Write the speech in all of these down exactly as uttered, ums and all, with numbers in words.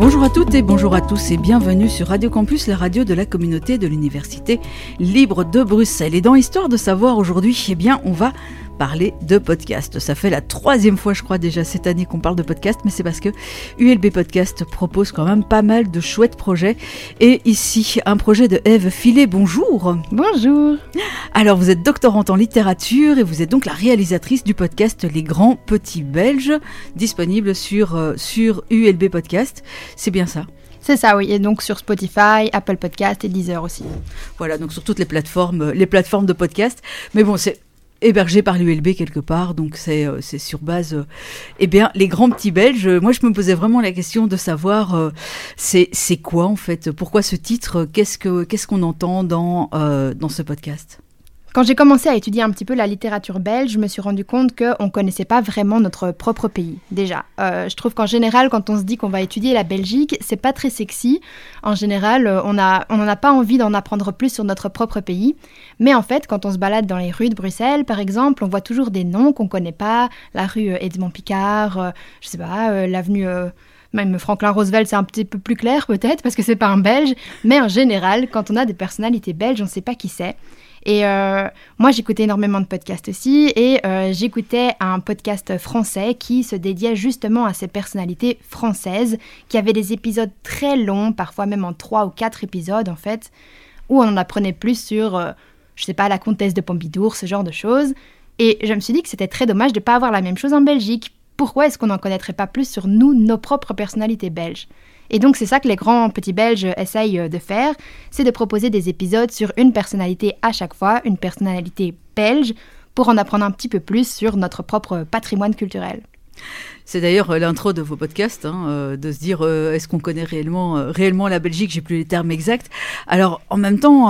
Bonjour à toutes et bonjour à tous et bienvenue sur Radio Campus, la radio de la communauté de l'Université libre de Bruxelles. Et dans Histoire de savoir aujourd'hui, eh bien, on va parler de podcast. Ça fait la troisième fois, je crois, déjà cette année qu'on parle de podcast, mais c'est parce que U L B Podcast propose quand même pas mal de chouettes projets. Et ici, un projet de Ève Filet. Bonjour. Bonjour. Alors, vous êtes doctorante en littérature et vous êtes donc la réalisatrice du podcast Les Grands Petits Belges, disponible sur, euh, sur U L B Podcast. C'est bien ça? C'est ça, oui. Et donc sur Spotify, Apple Podcast et Deezer aussi. Voilà, donc sur toutes les plateformes, les plateformes de podcast. Mais bon, c'est hébergé par l'U L B quelque part, donc c'est, euh, c'est sur base, euh, eh bien, les grands petits Belges. Moi, je me posais vraiment la question de savoir, euh, c'est, c'est quoi en fait? Pourquoi ce titre? Qu'est-ce que, qu'est-ce qu'on entend dans, euh, dans ce podcast? Quand j'ai commencé à étudier un petit peu la littérature belge, je me suis rendu compte qu'on ne connaissait pas vraiment notre propre pays, déjà. Euh, je trouve qu'en général, quand on se dit qu'on va étudier la Belgique, c'est pas très sexy. En général, on a, on n'en a pas envie d'en apprendre plus sur notre propre pays. Mais en fait, quand on se balade dans les rues de Bruxelles, par exemple, on voit toujours des noms qu'on ne connaît pas. La rue Edmond Picard, euh, je sais pas, euh, l'avenue... Euh, Même Franklin Roosevelt, c'est un petit peu plus clair peut-être, parce que c'est pas un Belge. Mais en général, quand on a des personnalités belges, on ne sait pas qui c'est. Et euh, moi, j'écoutais énormément de podcasts aussi, et euh, j'écoutais un podcast français qui se dédiait justement à ces personnalités françaises, qui avaient des épisodes très longs, parfois même en trois ou quatre épisodes en fait, où on en apprenait plus sur, euh, je sais pas, la comtesse de Pompadour, ce genre de choses. Et je me suis dit que c'était très dommage de ne pas avoir la même chose en Belgique. Pourquoi est-ce qu'on n'en connaîtrait pas plus sur nous, nos propres personnalités belges ? Et donc, c'est ça que les grands petits Belges essayent de faire, c'est de proposer des épisodes sur une personnalité à chaque fois, une personnalité belge, pour en apprendre un petit peu plus sur notre propre patrimoine culturel. C'est d'ailleurs l'intro de vos podcasts, hein, euh, de se dire euh, est-ce qu'on connaît réellement, euh, réellement la Belgique? J'ai plus les termes exacts. Alors, en même temps,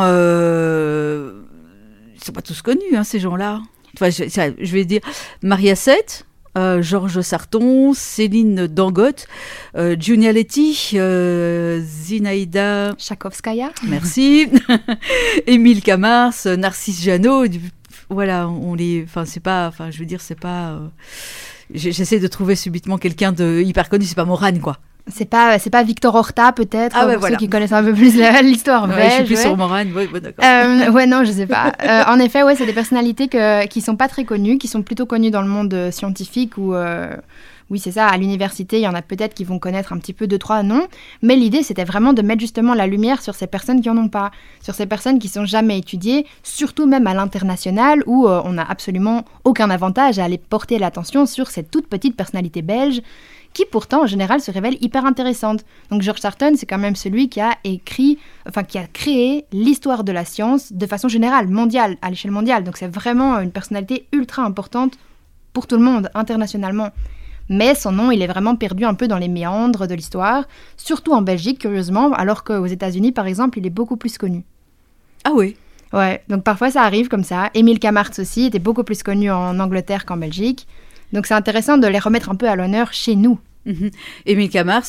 euh, ils ne sont pas tous connus, hein, ces gens-là. Enfin, je, je vais dire Maria Seth, Euh, Georges Sarton, Céline Dangote, euh, Giulia Letti, euh, Zinaïda Chakovskaya. Merci. Émile Camars, Narcisse Janot. Voilà, on les. Enfin, c'est pas. Enfin, je veux dire, c'est pas. Euh, j'essaie de trouver subitement quelqu'un de hyper connu. C'est pas Morane, quoi. C'est pas, c'est pas Victor Horta, peut-être, ah ouais, pour voilà. ceux qui connaissent un peu plus la, l'histoire belge. Ouais, je suis plus ouais. sur Morane, ouais, ouais, d'accord. Euh, ouais, non, je sais pas. Euh, en effet, ouais, c'est des personnalités que, qui sont pas très connues, qui sont plutôt connues dans le monde scientifique ou... Euh, oui, c'est ça, à l'université, il y en a peut-être qui vont connaître un petit peu deux, trois noms. Mais l'idée, c'était vraiment de mettre justement la lumière sur ces personnes qui en ont pas, sur ces personnes qui sont jamais étudiées, surtout même à l'international, où euh, on n'a absolument aucun avantage à aller porter l'attention sur cette toute petite personnalité belge, qui pourtant, en général, se révèle hyper intéressante. Donc Georges Sarton, c'est quand même celui qui a écrit, enfin qui a créé l'histoire de la science de façon générale, mondiale, à l'échelle mondiale. Donc c'est vraiment une personnalité ultra importante pour tout le monde, internationalement. Mais son nom, il est vraiment perdu un peu dans les méandres de l'histoire, surtout en Belgique, curieusement, alors qu'aux États-Unis, par exemple, il est beaucoup plus connu. Ah oui. Ouais, donc parfois ça arrive comme ça. Émile Camars aussi était beaucoup plus connu en Angleterre qu'en Belgique. Donc c'est intéressant de les remettre un peu à l'honneur chez nous. Mmh. Émile Camars,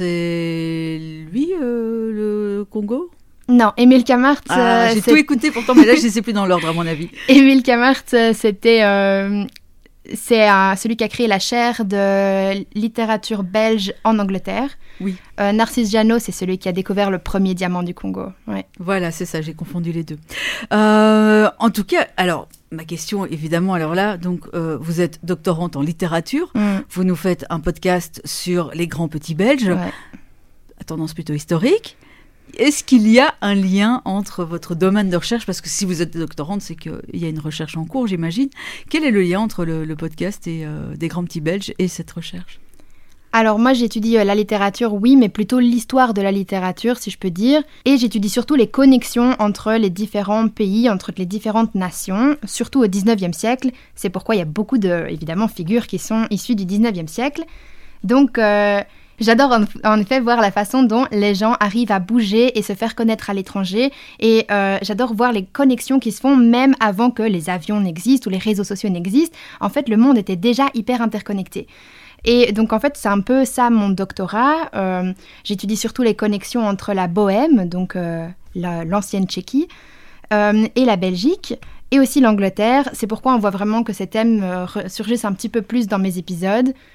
c'est lui, euh, le Congo? Non, Émile Camars... Ah, euh, j'ai c'est... tout écouté pourtant, mais là je ne sais plus dans l'ordre à mon avis. Émile Camars, c'était... Euh... C'est euh, celui qui a créé la chaire de littérature belge en Angleterre. Oui. Euh, Narcisse Janot, c'est celui qui a découvert le premier diamant du Congo. Ouais. Voilà, c'est ça, j'ai confondu les deux. Euh, en tout cas, alors, ma question, évidemment, alors là, donc, euh, vous êtes doctorante en littérature, Mm. vous nous faites un podcast sur les grands petits Belges, Ouais. à tendance plutôt historique. Est-ce qu'il y a un lien entre votre domaine de recherche, parce que si vous êtes doctorante, c'est qu'il y a une recherche en cours, j'imagine. Quel est le lien entre le, le podcast et, euh, des grands petits Belges et cette recherche? Alors moi, j'étudie euh, la littérature, oui, mais plutôt l'histoire de la littérature, si je peux dire. Et j'étudie surtout les connexions entre les différents pays, entre les différentes nations, surtout au dix-neuvième siècle. C'est pourquoi il y a beaucoup de, évidemment, figures qui sont issues du dix-neuvième siècle. Donc... Euh, J'adore en, en effet voir la façon dont les gens arrivent à bouger et se faire connaître à l'étranger. Et euh, j'adore voir les connexions qui se font même avant que les avions n'existent ou les réseaux sociaux n'existent. En fait, le monde était déjà hyper interconnecté. Et donc, en fait, c'est un peu ça mon doctorat. Euh, j'étudie surtout les connexions entre la Bohème, donc euh, la, l'ancienne Tchéquie, euh, et la Belgique, et aussi l'Angleterre. C'est pourquoi on voit vraiment que ces thèmes euh, surgissent un petit peu plus dans mes épisodes.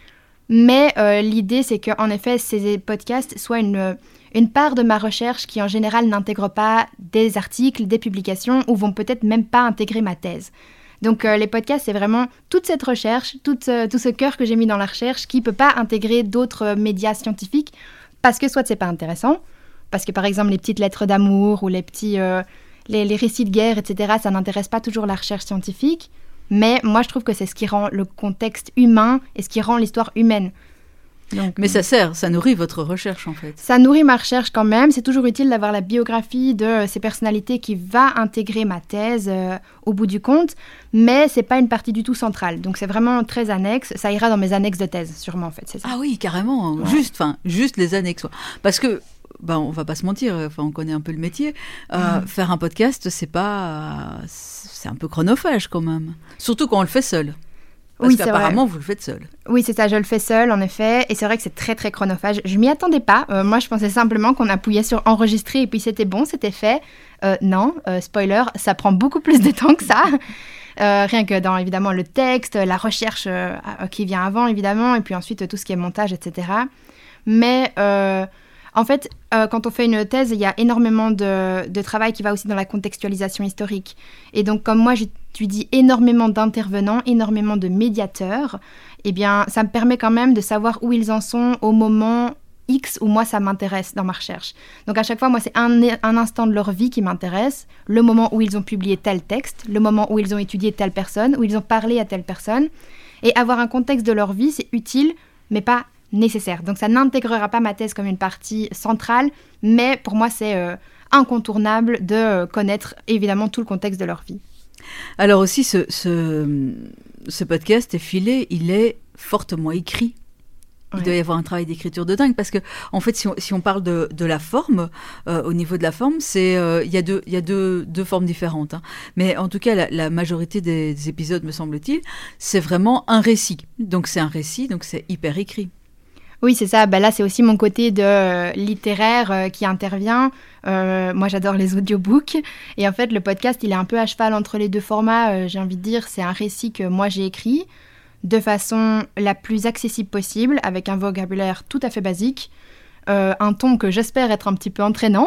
Mais euh, l'idée, c'est qu'en effet, ces podcasts soient une, une part de ma recherche qui, en général, n'intègre pas des articles, des publications, ou vont peut-être même pas intégrer ma thèse. Donc, euh, les podcasts, c'est vraiment toute cette recherche, tout, euh, tout ce cœur que j'ai mis dans la recherche qui ne peut pas intégrer d'autres euh, médias scientifiques parce que soit c'est pas intéressant, parce que, par exemple, les petites lettres d'amour ou les petits... Euh, les, les récits de guerre, et cetera, ça n'intéresse pas toujours la recherche scientifique. Mais moi, je trouve que c'est ce qui rend le contexte humain et ce qui rend l'histoire humaine. Donc, mais ça sert, ça nourrit votre recherche en fait. Ça nourrit ma recherche quand même. C'est toujours utile d'avoir la biographie de ces personnalités qui va intégrer ma thèse euh, au bout du compte. Mais c'est pas une partie du tout centrale. Donc c'est vraiment très annexe. Ça ira dans mes annexes de thèse, sûrement en fait. C'est ça. Ah oui, carrément. Ouais. Juste, enfin, juste les annexes. Parce que... Ben, on va pas se mentir, enfin, on connaît un peu le métier. Euh, mmh. Faire un podcast, c'est pas, c'est un peu chronophage quand même. Surtout quand on le fait seul. Parce oui, qu'apparemment, vous le faites seul. Oui, c'est ça, je le fais seul, en effet. Et c'est vrai que c'est très, très chronophage. Je m'y attendais pas. Euh, moi, je pensais simplement qu'on appuyait sur enregistrer et puis c'était bon, c'était fait. Euh, non, euh, spoiler, ça prend beaucoup plus de temps que ça. Euh, rien que dans, évidemment, le texte, la recherche euh, qui vient avant, évidemment, et puis ensuite tout ce qui est montage, et cetera. Mais... Euh, En fait, euh, quand on fait une thèse, il y a énormément de, de travail qui va aussi dans la contextualisation historique. Et donc, comme moi, j'étudie énormément d'intervenants, énormément de médiateurs, eh bien, ça me permet quand même de savoir où ils en sont au moment X où moi, ça m'intéresse dans ma recherche. Donc, à chaque fois, moi, c'est un, un instant de leur vie qui m'intéresse, le moment où ils ont publié tel texte, le moment où ils ont étudié telle personne, où ils ont parlé à telle personne. Et avoir un contexte de leur vie, c'est utile, mais pas nécessaire. Donc ça n'intégrera pas ma thèse comme une partie centrale, mais pour moi c'est euh, incontournable de euh, connaître évidemment tout le contexte de leur vie. Alors aussi ce, ce, ce podcast est filé, il est fortement écrit. Il ouais. doit y avoir un travail d'écriture de dingue parce que en fait si on, si on parle de, de la forme, euh, au niveau de la forme, c'est euh, il y a deux il y a deux, deux formes différentes. Hein. Mais en tout cas la, la majorité des, des épisodes me semble-t-il, c'est vraiment un récit. Donc c'est un récit, donc c'est hyper écrit. Oui, c'est ça. Ben là, c'est aussi mon côté de euh, littéraire euh, qui intervient. Euh, moi, j'adore les audiobooks. Et en fait, le podcast, il est un peu à cheval entre les deux formats. Euh, j'ai envie de dire, c'est un récit que moi, j'ai écrit de façon la plus accessible possible, avec un vocabulaire tout à fait basique, euh, un ton que j'espère être un petit peu entraînant.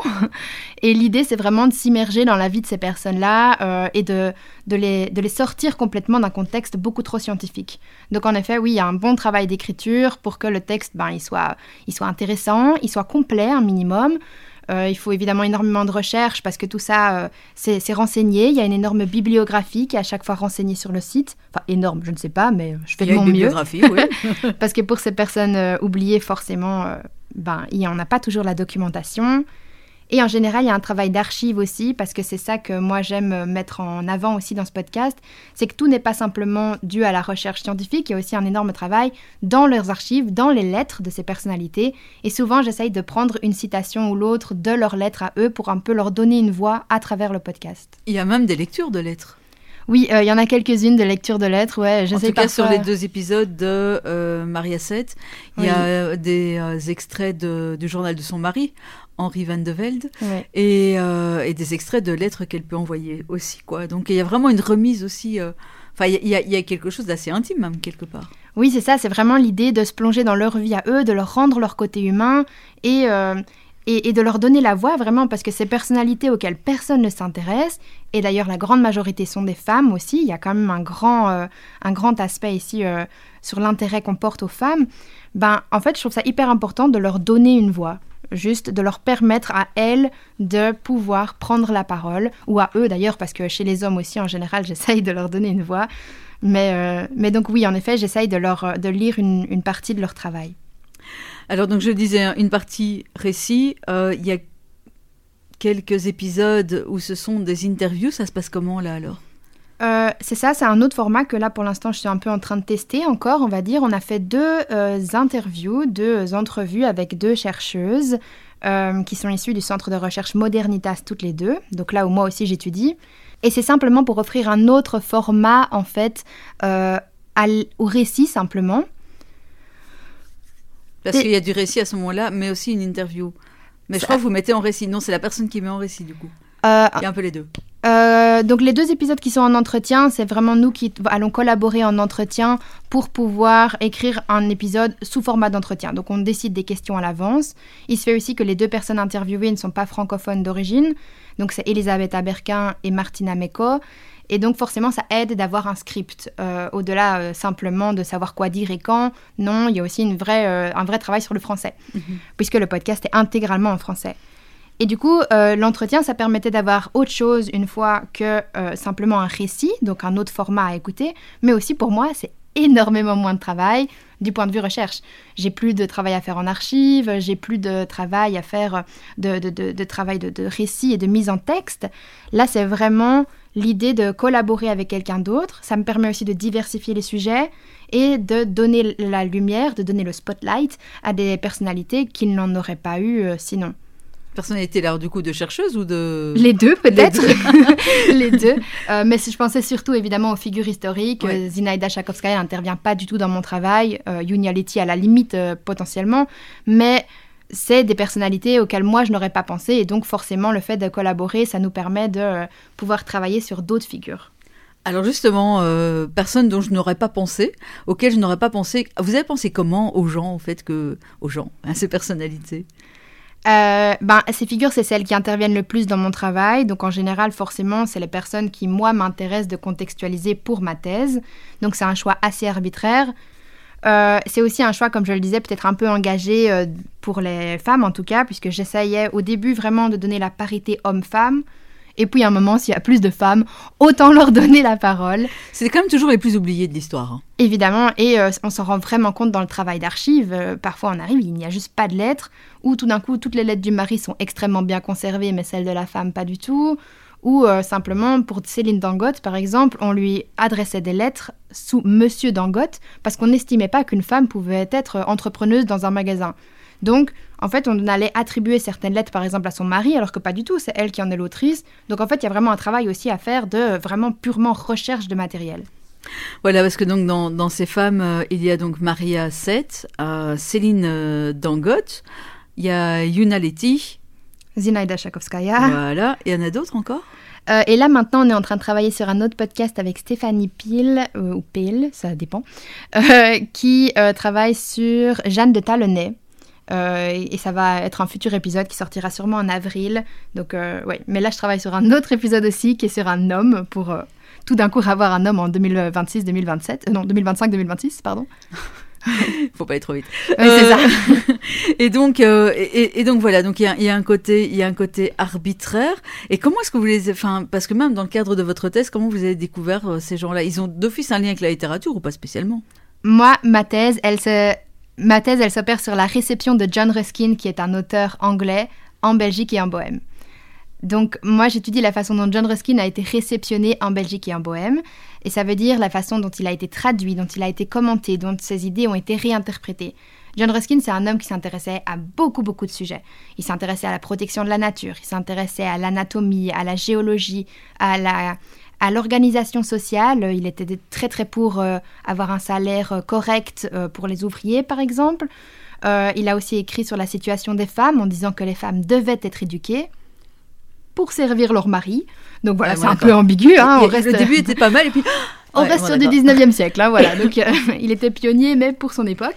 Et l'idée, c'est vraiment de s'immerger dans la vie de ces personnes-là euh, et de, de, les, de les sortir complètement d'un contexte beaucoup trop scientifique. Donc en effet, oui, il y a un bon travail d'écriture pour que le texte, ben, il soit, il soit intéressant, il soit complet, un minimum. Euh, il faut évidemment énormément de recherche parce que tout ça, euh, c'est, c'est renseigné. Il y a une énorme bibliographie qui est à chaque fois renseignée sur le site. Enfin, énorme, je ne sais pas, mais je fais de mon mieux. Il y a une bibliographie, oui. Parce que pour ces personnes euh, oubliées, forcément, euh, ben, il n'y en a pas toujours la documentation. Et en général, il y a un travail d'archive aussi, parce que c'est ça que moi j'aime mettre en avant aussi dans ce podcast, c'est que tout n'est pas simplement dû à la recherche scientifique, il y a aussi un énorme travail dans leurs archives, dans les lettres de ces personnalités. Et souvent, j'essaye de prendre une citation ou l'autre de leurs lettres à eux pour un peu leur donner une voix à travers le podcast. Il y a même des lectures de lettres. Oui, il euh, y en a quelques-unes de lecture de lettres, ouais. En tout cas, parfois... sur les deux épisodes de euh, Maria sept, il oui. y a euh, des euh, extraits de, du journal de son mari, Henri Van de Velde, ouais. et, euh, et des extraits de lettres qu'elle peut envoyer aussi, quoi. Donc, il y a vraiment une remise aussi... Enfin, euh, il y, y, y a quelque chose d'assez intime, même, quelque part. Oui, c'est ça, c'est vraiment l'idée de se plonger dans leur vie à eux, de leur rendre leur côté humain, et... Euh... Et, et de leur donner la voix, vraiment, parce que ces personnalités auxquelles personne ne s'intéresse, et d'ailleurs la grande majorité sont des femmes aussi, il y a quand même un grand, euh, un grand aspect ici euh, sur l'intérêt qu'on porte aux femmes, ben, en fait, je trouve ça hyper important de leur donner une voix, juste de leur permettre à elles de pouvoir prendre la parole, ou à eux d'ailleurs, parce que chez les hommes aussi, en général, j'essaye de leur donner une voix, mais, euh, mais donc oui, en effet, j'essaye de, leur, de lire une, une partie de leur travail. Alors, donc, je disais, une partie récit, euh, il y a quelques épisodes où ce sont des interviews. Ça se passe comment, là, alors ? euh, C'est ça, c'est un autre format que là, pour l'instant, je suis un peu en train de tester encore, on va dire. On a fait deux euh, interviews, deux entrevues avec deux chercheuses euh, qui sont issues du Centre de recherche Modernitas, toutes les deux. Donc là où moi aussi, j'étudie. Et c'est simplement pour offrir un autre format, en fait, euh, à l- au récit, simplement. Parce qu'il y a du récit à ce moment-là, mais aussi une interview. Mais je crois que vous mettez en récit. Non, c'est la personne qui met en récit, du coup. Euh, Il y a un peu les deux. Euh, donc les deux épisodes qui sont en entretien, c'est vraiment nous qui allons collaborer en entretien pour pouvoir écrire un épisode sous format d'entretien. Donc on décide des questions à l'avance. Il se fait aussi que les deux personnes interviewées ne sont pas francophones d'origine. Donc c'est Elisabeth Aberquin et Martina Meko. Et donc forcément ça aide d'avoir un script. Euh, au-delà euh, simplement de savoir quoi dire et quand, non, il y a aussi une vraie, euh, un vrai travail sur le français. Mm-hmm. Puisque le podcast est intégralement en français. Et du coup, euh, l'entretien, ça permettait d'avoir autre chose une fois que euh, simplement un récit, donc un autre format à écouter. Mais aussi, pour moi, c'est énormément moins de travail du point de vue recherche. J'ai plus de travail à faire en archives, j'ai plus de travail à faire de, de, de, de travail de, de récit et de mise en texte. Là, c'est vraiment l'idée de collaborer avec quelqu'un d'autre. Ça me permet aussi de diversifier les sujets et de donner la lumière, de donner le spotlight à des personnalités qui n'en auraient pas eu euh, sinon. Personnalité, alors du coup, de chercheuse ou de... Les deux, peut-être. Les deux. Les deux. Euh, mais je pensais surtout, évidemment, aux figures historiques. Ouais. Zinaïda Shakovskaya n'intervient pas du tout dans mon travail. Euh, Yunia Leti, à la limite, euh, potentiellement. Mais c'est des personnalités auxquelles moi, je n'aurais pas pensé. Et donc, forcément, le fait de collaborer, ça nous permet de euh, pouvoir travailler sur d'autres figures. Alors justement, euh, personne dont je n'aurais pas pensé, auquel je n'aurais pas pensé... Vous avez pensé comment aux gens, en fait, que... aux gens, à ces personnalités ? Euh, ben, ces figures, c'est celles qui interviennent le plus dans mon travail. Donc, en général, forcément, c'est les personnes qui, moi, m'intéressent de contextualiser pour ma thèse. Donc, c'est un choix assez arbitraire. Euh, c'est aussi un choix, comme je le disais, peut-être un peu engagé euh, pour les femmes, en tout cas, puisque j'essayais au début vraiment de donner la parité homme-femme. Et puis, à un moment, s'il y a plus de femmes, autant leur donner la parole. C'est quand même toujours les plus oubliés de l'histoire. Hein. Évidemment, et euh, on s'en rend vraiment compte dans le travail d'archives. Euh, parfois, on arrive, il n'y a juste pas de lettres, ou tout d'un coup, toutes les lettres du mari sont extrêmement bien conservées, mais celles de la femme, pas du tout. Ou euh, simplement, pour Céline Dangote, par exemple, on lui adressait des lettres sous Monsieur Dangote, parce qu'on n'estimait pas qu'une femme pouvait être entrepreneuse dans un magasin. Donc, en fait, on allait attribuer certaines lettres, par exemple, à son mari, alors que pas du tout, c'est elle qui en est l'autrice. Donc, en fait, il y a vraiment un travail aussi à faire de vraiment purement recherche de matériel. Voilà, parce que donc dans, dans ces femmes, euh, il y a donc Maria Seth, euh, Céline euh, Dangote, il y a Yunia Leti, Zinaïda Shakovskaya. Voilà, il y en a d'autres encore ? Euh, et là, maintenant, on est en train de travailler sur un autre podcast avec Stéphanie Peel, euh, ou Peel, ça dépend, euh, qui euh, travaille sur Jeanne de Talonnay. Euh, et, et ça va être un futur épisode qui sortira sûrement en avril. Donc, euh, ouais. Mais là, je travaille sur un autre épisode aussi qui est sur un homme pour euh, tout d'un coup avoir un homme en deux mille vingt-six deux mille vingt-sept. Euh, non, deux mille vingt-cinq deux mille vingt-six, pardon. Faut pas aller trop vite. Oui, euh, c'est ça. et donc, euh, et, et donc voilà. Donc il y a, y a un côté, il y a un côté arbitraire. Et comment est-ce que vous les, enfin, parce que même dans le cadre de votre thèse, comment vous avez découvert euh, ces gens-là ? Ils ont d'office un lien avec la littérature ou pas spécialement ? Moi, ma thèse, elle se Ma thèse, elle s'opère sur la réception de John Ruskin, qui est un auteur anglais, en Belgique et en Bohème. Donc, moi, j'étudie la façon dont John Ruskin a été réceptionné en Belgique et en Bohème. Et ça veut dire la façon dont il a été traduit, dont il a été commenté, dont ses idées ont été réinterprétées. John Ruskin, c'est un homme qui s'intéressait à beaucoup, beaucoup de sujets. Il s'intéressait à la protection de la nature, il s'intéressait à l'anatomie, à la géologie, à la... à l'organisation sociale. Il était très très pour euh, avoir un salaire euh, correct euh, pour les ouvriers, par exemple. Euh, il a aussi écrit sur la situation des femmes en disant que les femmes devaient être éduquées pour servir leur mari. Donc voilà, ouais, c'est bon, un peu ambigu. Hein, on reste... Le début était pas mal et puis... on ouais, reste bon, sur du dix-neuvième siècle. Hein, voilà. Donc euh, il était pionnier, mais pour son époque.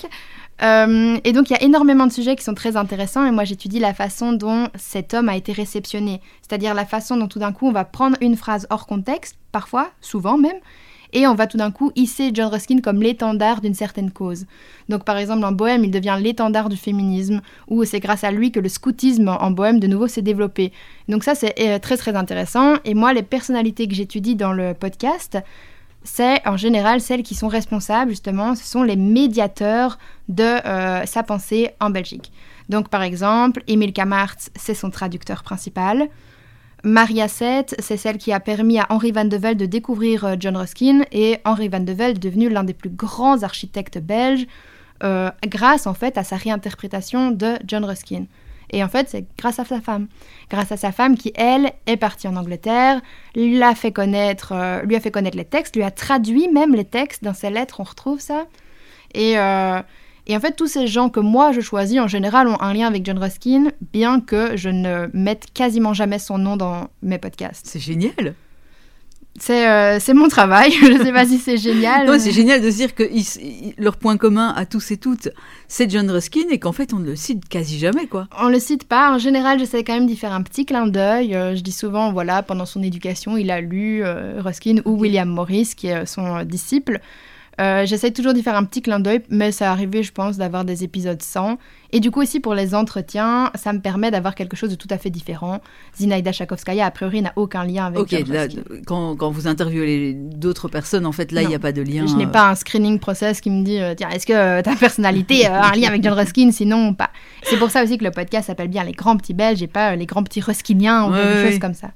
Euh, et donc, il y a énormément de sujets qui sont très intéressants et moi, j'étudie la façon dont cet homme a été réceptionné. C'est-à-dire la façon dont tout d'un coup, on va prendre une phrase hors contexte, parfois, souvent même, et on va tout d'un coup hisser John Ruskin comme l'étendard d'une certaine cause. Donc, par exemple, en Bohème, il devient l'étendard du féminisme, ou c'est grâce à lui que le scoutisme en Bohème, de nouveau, s'est développé. Donc ça, c'est euh, très, très intéressant. Et moi, les personnalités que j'étudie dans le podcast... c'est en général celles qui sont responsables, justement, ce sont les médiateurs de euh, sa pensée en Belgique. Donc, par exemple, Emile Kamartz, c'est son traducteur principal. Maria Seth, c'est celle qui a permis à Henri Van de Velde de découvrir euh, John Ruskin, et Henri Van de Velde est devenu l'un des plus grands architectes belges, euh, grâce, en fait, à sa réinterprétation de John Ruskin. Et en fait, c'est grâce à sa femme. Grâce à sa femme qui, elle, est partie en Angleterre, l'a fait connaître, euh, lui a fait connaître les textes, lui a traduit même les textes dans ses lettres, on retrouve ça. Et, euh, Et en fait, tous ces gens que moi je choisis, en général, ont un lien avec John Ruskin, bien que je ne mette quasiment jamais son nom dans mes podcasts. C'est génial. C'est, euh, c'est mon travail, je ne sais pas si c'est génial. Non, c'est génial de se dire que ils, ils, leur point commun à tous et toutes, c'est John Ruskin et qu'en fait, on ne le cite quasi jamais, quoi. On ne le cite pas. En général, j'essaie quand même d'y faire un petit clin d'œil. Euh, je dis souvent, voilà, pendant son éducation, il a lu euh, Ruskin ou William Morris, qui est son euh, disciple. Euh, j'essaie toujours d'y faire un petit clin d'œil, mais ça arrivé, je pense, d'avoir des épisodes sans. Et du coup, aussi, pour les entretiens, ça me permet d'avoir quelque chose de tout à fait différent. Zinaïda Shakovskaya, a priori, n'a aucun lien avec Ok, John là, Ruskin. quand, quand vous interviewez d'autres personnes, en fait, là, il n'y a pas de lien. Je n'ai pas un screening process qui me dit, euh, tiens, est-ce que euh, ta personnalité a un lien avec John Ruskin, sinon pas. C'est pour ça aussi que le podcast s'appelle bien Les Grands Petits Belges et pas euh, Les Grands Petits Ruskiniens ou ouais, quelque ouais. chose comme ça.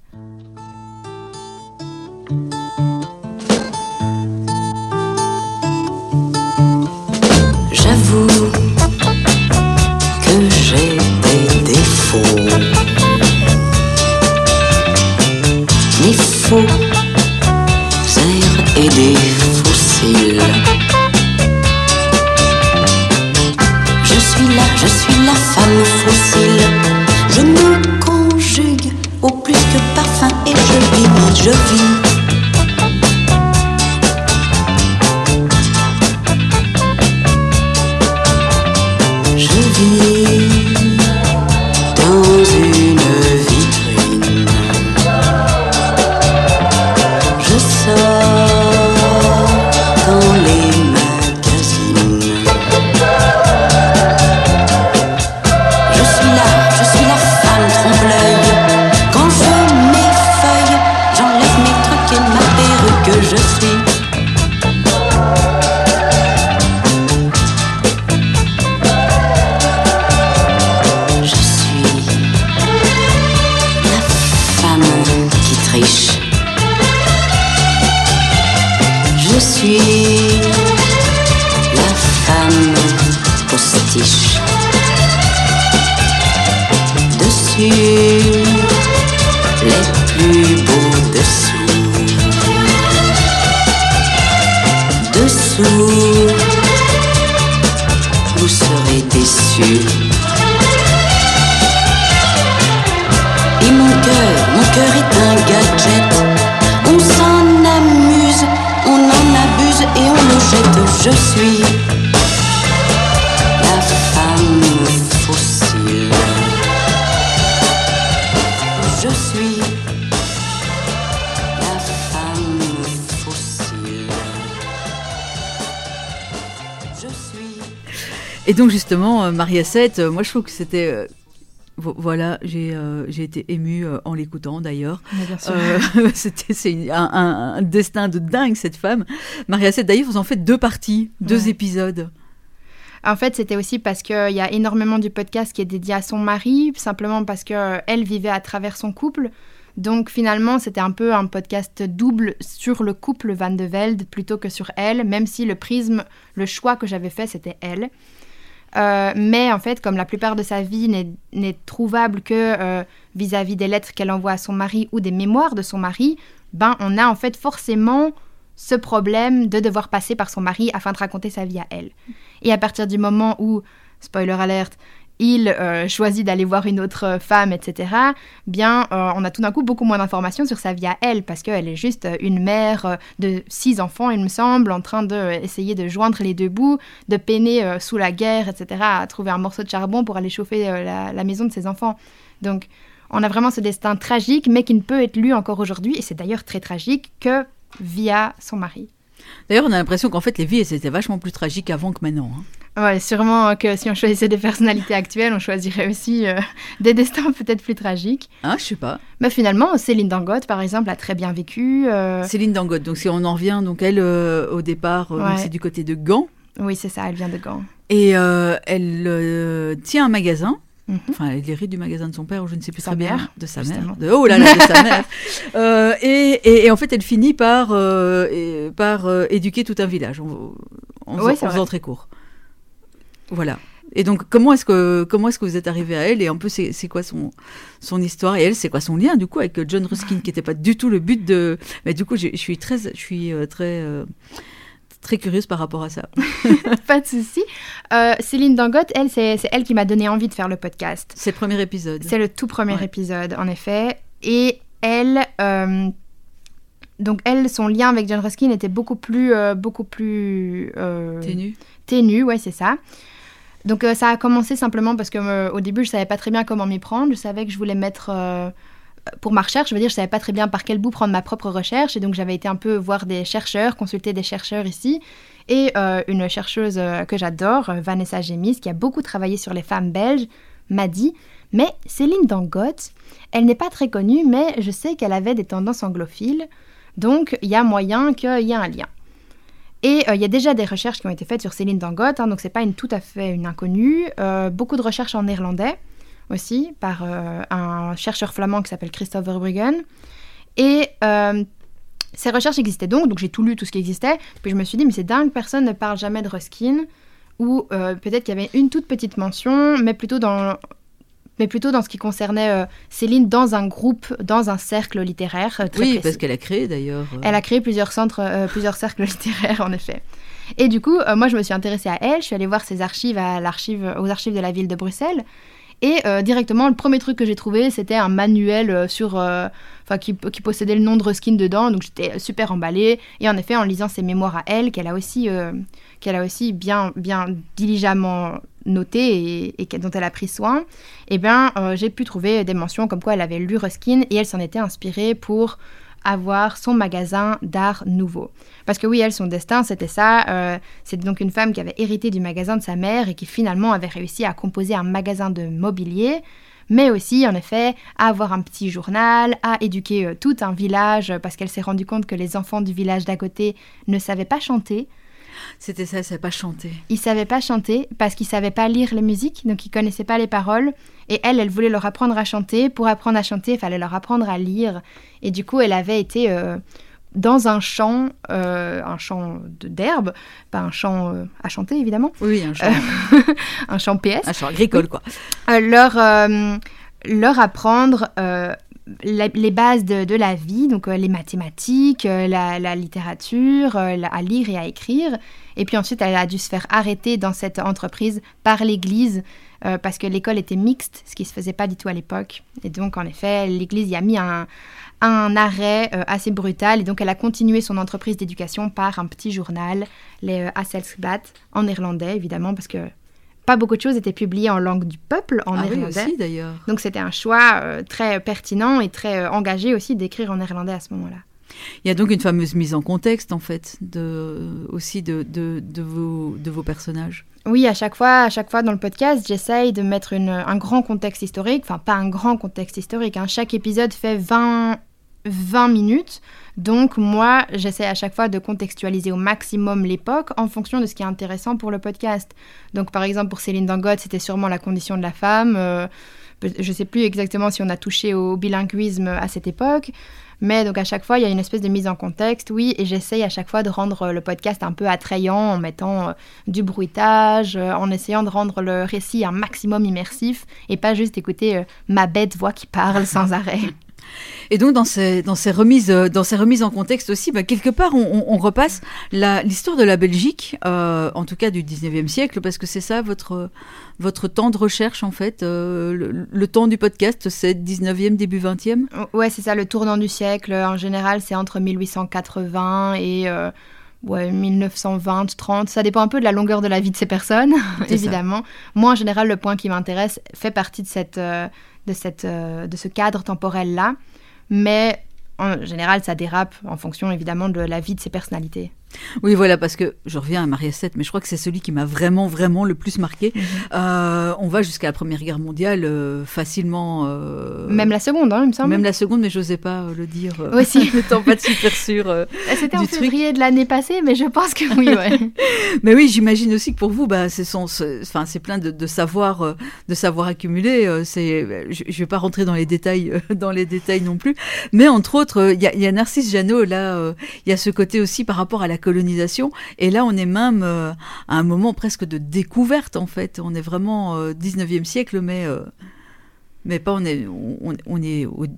J'avoue que j'ai des défauts, des faux airs et des fossiles. Je suis là, je suis la femme fossile. Je me conjugue au plus que parfum et je vis, je vis. Dans une vitrine, je sors dans les magazines. Je suis là, je suis la femme trompe-l'œil. Quand je m'effeuille, j'enlève mes trucs et ma perruque, je suis. Je suis la femme postiche. Dessus les plus beaux dessous. Dessous vous serez déçus. Et mon cœur, mon cœur est un gadget. On s'en amuse, on en abuse et on le jette. Je suis la femme fossile. Je suis la femme fossile. Je suis. Et donc justement, Maria Seth, moi je trouve que c'était... Euh, Voilà, j'ai euh, j'ai été émue euh, en l'écoutant d'ailleurs. Mais bien sûr. Euh, c'était c'est une- un, un, un destin de dingue cette femme. Maria Seth, d'ailleurs, vous en faites deux parties, deux Ouais. épisodes. En fait, c'était aussi parce qu'il y a énormément du podcast qui est dédié à son mari, simplement parce qu'elle vivait à travers son couple. Donc finalement, c'était un peu un podcast double sur le couple Van de Velde plutôt que sur elle, même si le prisme, le choix que j'avais fait, c'était elle. Euh, mais en fait, comme la plupart de sa vie n'est, n'est trouvable que euh, vis-à-vis des lettres qu'elle envoie à son mari ou des mémoires de son mari, ben on a en fait forcément ce problème de devoir passer par son mari afin de raconter sa vie à elle. Et à partir du moment où, spoiler alert, il euh, choisit d'aller voir une autre femme, et cetera, bien, euh, on a tout d'un coup beaucoup moins d'informations sur sa vie à elle, parce qu'elle est juste une mère euh, de six enfants, il me semble, en train d'essayer de, de joindre les deux bouts, de peiner euh, sous la guerre, et cetera, à trouver un morceau de charbon pour aller chauffer euh, la, la maison de ses enfants. Donc, on a vraiment ce destin tragique, mais qui ne peut être lu encore aujourd'hui, et c'est d'ailleurs très tragique, que via son mari. D'ailleurs, on a l'impression qu'en fait, les vies, elles étaient vachement plus tragiques avant que maintenant. Hein. Ouais, sûrement que si on choisissait des personnalités actuelles, on choisirait aussi euh, des destins peut-être plus tragiques. Ah, je sais pas. Mais finalement, Céline Dangote, par exemple, a très bien vécu. Euh... Céline Dangote, donc si on en revient, donc elle, euh, au départ, euh, Ouais. donc c'est du côté de Gand. Oui, c'est ça, elle vient de Gand. Et euh, elle euh, tient un magasin. Mhm. Enfin, elle hérite du magasin de son père, ou je ne sais plus Sa très bien. mère, De sa justement. mère. De, oh là là, de sa mère. Euh, et, et, et en fait, elle finit par, euh, et- par euh, éduquer tout un village, en, en, Ouais, faisant- c'est en vrai. faisant très court. Voilà. Et donc, comment est-ce que, comment est-ce que vous êtes arrivé à elle? Et un peu, c'est, c'est quoi son, son histoire? Et elle, c'est quoi son lien, du coup, avec John Ruskin, qui n'était pas du tout le but de... Mais du coup, je, je suis très... Je suis euh, très euh, très curieuse par rapport à ça. Pas de souci. Euh, Céline Dangote, elle, c'est, c'est elle qui m'a donné envie de faire le podcast. C'est le premier épisode. C'est le tout premier ouais. épisode, en effet. Et elle, euh, donc elle, son lien avec Jane Ruskin était beaucoup plus, euh, beaucoup plus euh, ténu. Ténu, ouais, c'est ça. Donc euh, ça a commencé simplement parce que euh, au début, je savais pas très bien comment m'y prendre. Je savais que je voulais mettre euh, pour ma recherche, je veux dire, je savais pas très bien par quel bout prendre ma propre recherche, et donc j'avais été un peu voir des chercheurs, consulter des chercheurs ici, et euh, une chercheuse euh, que j'adore, Vanessa Gémis, qui a beaucoup travaillé sur les femmes belges, m'a dit « Mais Céline Dangote, elle n'est pas très connue, mais je sais qu'elle avait des tendances anglophiles, donc il y a moyen qu'il y ait un lien. » Et il euh, y a déjà des recherches qui ont été faites sur Céline Dangote, hein, donc c'est pas une, tout à fait une inconnue, euh, beaucoup de recherches en néerlandais, aussi, par euh, un chercheur flamand qui s'appelle Christophe Verbruggen. Et euh, ces recherches existaient donc, donc j'ai tout lu, tout ce qui existait. Puis je me suis dit, mais c'est dingue, personne ne parle jamais de Ruskin. Ou euh, peut-être qu'il y avait une toute petite mention, mais plutôt dans, mais plutôt dans ce qui concernait euh, Céline dans un groupe, dans un cercle littéraire euh, très Oui, précis. Parce qu'elle a créé d'ailleurs. Euh... Elle a créé plusieurs, centres, euh, plusieurs cercles littéraires, en effet. Et du coup, euh, moi, je me suis intéressée à elle. Je suis allée voir ses archives à l'archive, aux archives de la ville de Bruxelles. Et euh, directement, le premier truc que j'ai trouvé, c'était un manuel euh, sur, euh, qui, qui possédait le nom de Ruskin dedans. Donc j'étais super emballée. Et en effet, en lisant ses mémoires à elle, qu'elle a aussi, euh, qu'elle a aussi bien, bien diligemment notées et, et dont elle a pris soin, eh bien, euh, j'ai pu trouver des mentions comme quoi elle avait lu Ruskin et elle s'en était inspirée pour avoir son magasin d'art nouveau. Parce que oui, elle, son destin, c'était ça. Euh, c'était donc une femme qui avait hérité du magasin de sa mère et qui finalement avait réussi à composer un magasin de mobilier, mais aussi, en effet, à avoir un petit journal, à éduquer euh, tout un village, parce qu'elle s'est rendue compte que les enfants du village d'à côté ne savaient pas chanter. C'était ça, elle ne savait pas chanter. Ils ne savaient pas chanter parce qu'ils ne savaient pas lire les musiques, donc ils ne connaissaient pas les paroles. Et elle, elle voulait leur apprendre à chanter. Pour apprendre à chanter, il fallait leur apprendre à lire. Et du coup, elle avait été euh, dans un champ, euh, un champ de, d'herbe, pas un champ euh, à chanter, évidemment. Oui, un champ. Euh, un champ P S. Un champ agricole, quoi. Euh, leur, euh, leur apprendre... Euh, La, les bases de, de la vie, donc euh, les mathématiques, euh, la, la littérature, euh, la, à lire et à écrire. Et puis ensuite, elle a dû se faire arrêter dans cette entreprise par l'Église euh, parce que l'école était mixte, ce qui ne se faisait pas du tout à l'époque. Et donc, en effet, l'Église y a mis un, un arrêt euh, assez brutal. Et donc, elle a continué son entreprise d'éducation par un petit journal, les euh, Hasselblad, en néerlandais, évidemment, parce que pas beaucoup de choses étaient publiées en langue du peuple, en ah néerlandais. Oui, aussi, d'ailleurs. Donc, c'était un choix euh, très pertinent et très euh, engagé aussi d'écrire en néerlandais à ce moment-là. Il y a donc une fameuse mise en contexte, en fait, de, aussi de, de, de, vos, de vos personnages. Oui, à chaque fois, à chaque fois dans le podcast, j'essaye de mettre une, un grand contexte historique. Enfin, pas un grand contexte historique. Hein. Chaque épisode fait vingt, vingt minutes. Donc, moi, j'essaie à chaque fois de contextualiser au maximum l'époque en fonction de ce qui est intéressant pour le podcast. Donc, par exemple, pour Céline Dangote, c'était sûrement la condition de la femme. Euh, je ne sais plus exactement si on a touché au bilinguisme à cette époque. Mais donc, à chaque fois, il y a une espèce de mise en contexte, oui. Et j'essaye à chaque fois de rendre le podcast un peu attrayant en mettant euh, du bruitage, euh, en essayant de rendre le récit un maximum immersif et pas juste écouter euh, ma bête voix qui parle sans arrêt. Et donc, dans ces, dans ces, remises, dans ces remises en contexte aussi, bah, quelque part, on, on, on repasse la, l'histoire de la Belgique, euh, en tout cas du dix-neuvième siècle, parce que c'est ça votre, votre temps de recherche, en fait. Euh, le, le temps du podcast, c'est dix-neuvième, début vingtième ? Ouais, c'est ça, le tournant du siècle. En général, c'est entre mille huit cent quatre-vingts et... Euh... Ouais, mille neuf cent vingt, trente, ça dépend un peu de la longueur de la vie de ces personnes, évidemment. Ça. Moi, en général, le point qui m'intéresse fait partie de, cette, euh, de, cette, euh, de ce cadre temporel-là, mais en général, ça dérape en fonction, évidemment, de la vie de ces personnalités. Oui, voilà, parce que je reviens à Maria sept, mais je crois que c'est celui qui m'a vraiment, vraiment le plus marqué. Mmh. Euh, on va jusqu'à la Première Guerre mondiale euh, facilement. Euh, même la seconde, hein, il me semble. Même la seconde, mais je n'osais pas euh, le dire. Euh, oui, si. N'étant pas super sûre. Euh, C'était du en février truc. De l'année passée, mais je pense que oui, ouais. Mais oui, j'imagine aussi que pour vous, bah, c'est, son, c'est, enfin, c'est plein de, de savoir, euh, de savoir accumulé. Euh, c'est, je ne vais pas rentrer dans les détails, euh, dans les détails non plus. Mais entre autres, il y, y a Narcisse Janot, là, il euh, y a ce côté aussi par rapport à la colonisation. Et là, on est même euh, à un moment presque de découverte, en fait. On est vraiment euh, dix-neuvième siècle, mais, euh, mais pas, on est, on, on est au,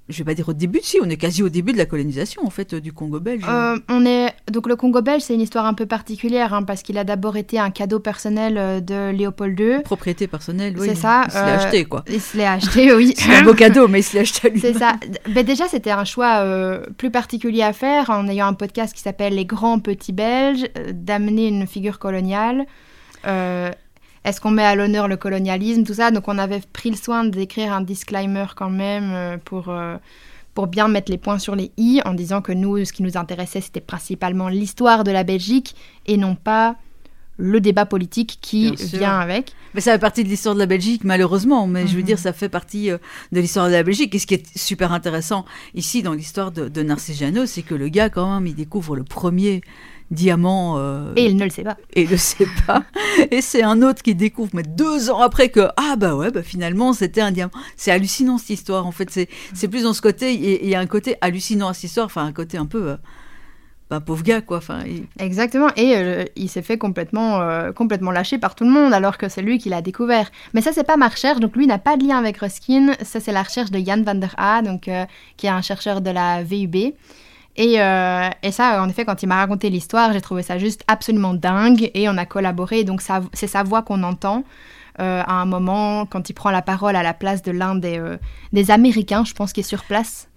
je vais pas dire au début, si, on est quasi au début de la colonisation, en fait, du Congo belge. Euh, on est... Donc, le Congo belge, c'est une histoire un peu particulière, hein, parce qu'il a d'abord été un cadeau personnel de Léopold deux. Propriété personnelle, oui. C'est ça. Il se l'est euh, acheté, quoi. Il se l'est acheté, oui. C'est un beau cadeau, mais il se l'est acheté à lui-même. C'est ça. Mais déjà, c'était un choix euh, plus particulier à faire, en ayant un podcast qui s'appelle Les Grands Petits Belges, euh, d'amener une figure coloniale. Euh, Est-ce qu'on met à l'honneur le colonialisme, tout ça? Donc, on avait pris le soin d'écrire un disclaimer quand même euh, pour, euh, pour bien mettre les points sur les i, en disant que nous, ce qui nous intéressait, c'était principalement l'histoire de la Belgique et non pas le débat politique qui vient avec. Mais ça fait partie de l'histoire de la Belgique, malheureusement. Mais mm-hmm. je veux dire, ça fait partie euh, de l'histoire de la Belgique. Et ce qui est super intéressant ici, dans l'histoire de, de Narcisse Janot, c'est que le gars, quand même, il découvre le premier diamant. Euh, et il ne le sait pas. Et il ne le sait pas. Et c'est un autre qui découvre, mais deux ans après, que ah bah ouais, bah finalement c'était un diamant. C'est hallucinant cette histoire. En fait, c'est, c'est plus dans ce côté. Il y a un côté hallucinant à cette histoire, enfin un côté un peu. Euh, bah, pauvre gars, quoi. Enfin, il... Exactement. Et euh, il s'est fait complètement, euh, complètement lâcher par tout le monde, alors que c'est lui qui l'a découvert. Mais ça, c'est pas ma recherche. Donc lui n'a pas de lien avec Ruskin. Ça, c'est la recherche de Jan van der Aa, donc euh, qui est un chercheur de la V U B. Et, euh, et ça, en effet, quand il m'a raconté l'histoire, j'ai trouvé ça juste absolument dingue. Et on a collaboré. Donc, ça, c'est sa voix qu'on entend euh, à un moment, quand il prend la parole à la place de l'un des, euh, des Américains, je pense, qui est sur place.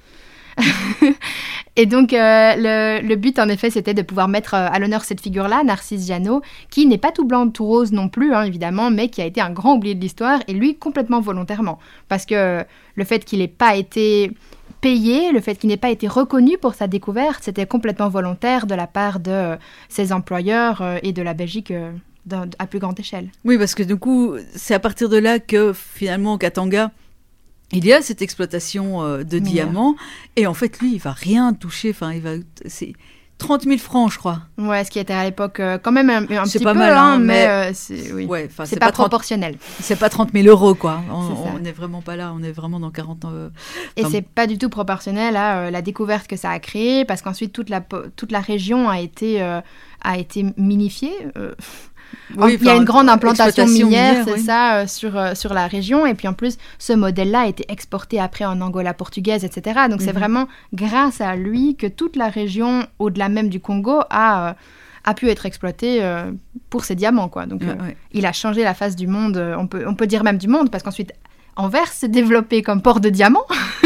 Et donc, euh, le, le but, en effet, c'était de pouvoir mettre à l'honneur cette figure-là, Narcisse Janot, qui n'est pas tout blanc, tout rose non plus, hein, évidemment, mais qui a été un grand oublié de l'histoire, et lui, complètement volontairement. Parce que le fait qu'il n'ait pas été... payé, le fait qu'il n'ait pas été reconnu pour sa découverte, c'était complètement volontaire de la part de euh, ses employeurs euh, et de la Belgique euh, à plus grande échelle. Oui, parce que du coup, c'est à partir de là que finalement, au Katanga, il y a cette exploitation euh, de Mille. diamants, et en fait, lui, il va rien toucher, enfin, il va... C'est... trente mille francs, je crois. Ouais, ce qui était à l'époque euh, quand même un, un c'est petit pas peu, mal, hein, mais, mais euh, c'est, oui. ouais, c'est, c'est pas, pas trente... proportionnel. C'est pas trente mille euros, quoi. On n'est vraiment pas là, on est vraiment dans quarante ans. Euh, Et c'est pas du tout proportionnel à euh, la découverte que ça a créée, parce qu'ensuite, toute la, toute la région a été, euh, a été minifiée. Euh... Oui, il y a une grande implantation minière, minière, c'est oui. ça, euh, sur, euh, sur la région. Et puis en plus, ce modèle-là a été exporté après en Angola portugaise, et cetera. Donc mm-hmm. c'est vraiment grâce à lui que toute la région, au-delà même du Congo, a, euh, a pu être exploitée euh, pour ses diamants, quoi. Donc ouais, euh, ouais. il a changé la face du monde, on peut, on peut dire même du monde, parce qu'ensuite, Anvers s'est développé comme port de diamants.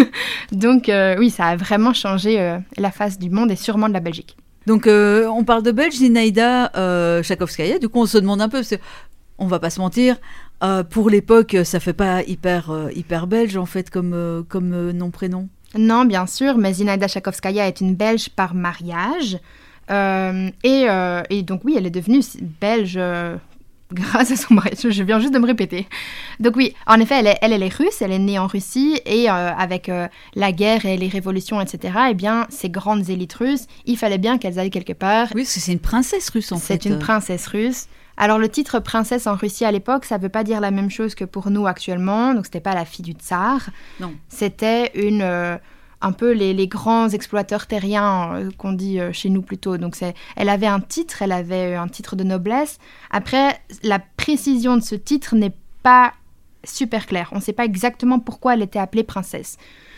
Donc euh, oui, ça a vraiment changé euh, la face du monde et sûrement de la Belgique. Donc, euh, on parle de Belge, Zinaïda euh, Chakhovskaya. Du coup, on se demande un peu, parce qu'on va pas se mentir, euh, pour l'époque, ça fait pas hyper, euh, hyper belge, en fait, comme, euh, comme euh, nom-prénom. Non, bien sûr, mais Zinaïda Chakhovskaya est une Belge par mariage. Euh, et, euh, et donc, oui, elle est devenue belge... Euh, grâce à son mariage, je viens juste de me répéter. Donc oui, en effet, elle, est, elle, elle est russe, elle est née en Russie, et euh, avec euh, la guerre et les révolutions, et cetera, eh bien, ces grandes élites russes, il fallait bien qu'elles aillent quelque part. Oui, parce que c'est une princesse russe, en c'est fait. C'est une princesse russe. Alors, le titre princesse en Russie à l'époque, ça ne veut pas dire la même chose que pour nous actuellement, donc c'était pas la fille du tsar. Non. C'était une... Euh, un peu les, les grands exploiteurs terriens euh, qu'on dit euh, chez nous plutôt. Donc c'est, elle avait un titre, elle avait un titre de noblesse. Après, la précision de ce titre n'est pas super claire. On ne sait pas exactement pourquoi elle était appelée princesse.